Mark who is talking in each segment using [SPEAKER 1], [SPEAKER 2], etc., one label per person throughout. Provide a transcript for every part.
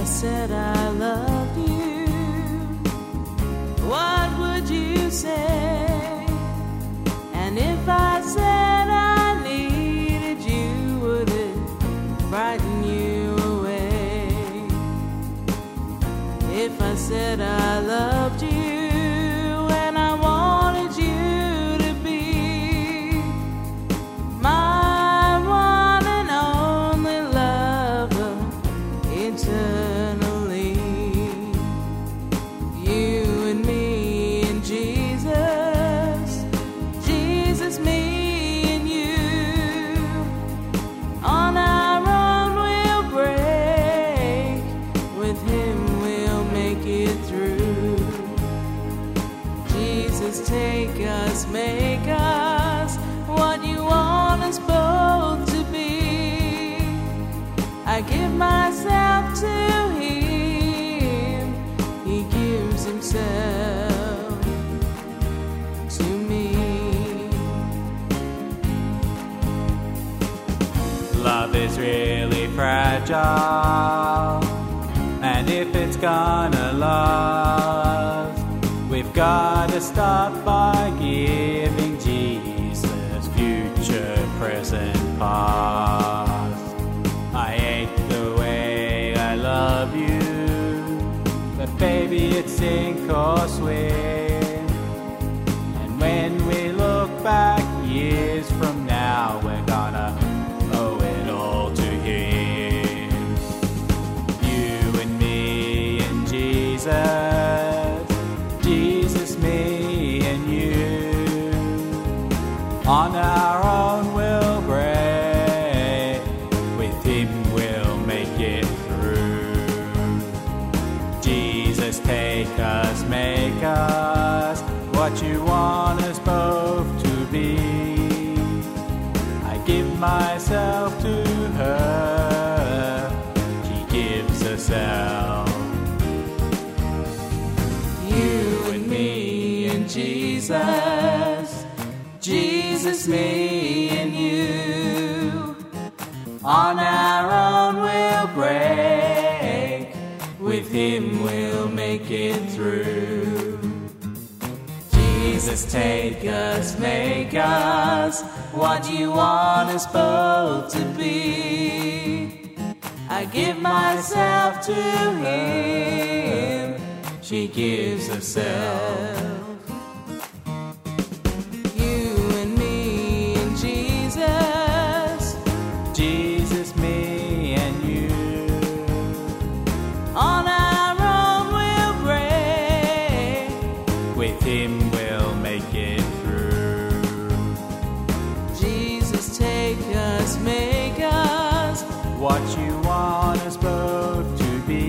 [SPEAKER 1] I said I loved you, what would you say? And if I said I needed you, would it frighten you away? If I said I loved you and I wanted you to be my one and only lover eternally, you and me and Jesus, Jesus, me and you, on our own we'll break, with him we'll make it through. Jesus, take us, make us what you want us both to be. I give myself to him, he gives himself to me.
[SPEAKER 2] Love is really fragile, and if it's gonna last, we've gotta start by giving Jesus future, present, past. I hate the way I love you, but baby, it's sink or swim. And when we look back years from now, we're gonna owe it all to him. You and me and Jesus, Jesus, me and you, on our own we'll break, with him we'll make it through. Jesus, take us, make us what you want us both to be. I give myself to her, she gives herself. You and me and Jesus, Jesus, me and you, on our own we'll break, with him we'll make it through. Jesus, take us, make us what you want us both to be. I give myself to him, she gives herself. You and me and Jesus, Jesus, me and you, on our own we'll break, with him we'll make it through. Jesus, take us, make us what you want us both to be.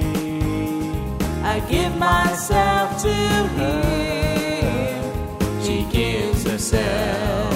[SPEAKER 2] I give myself to him, she gives herself.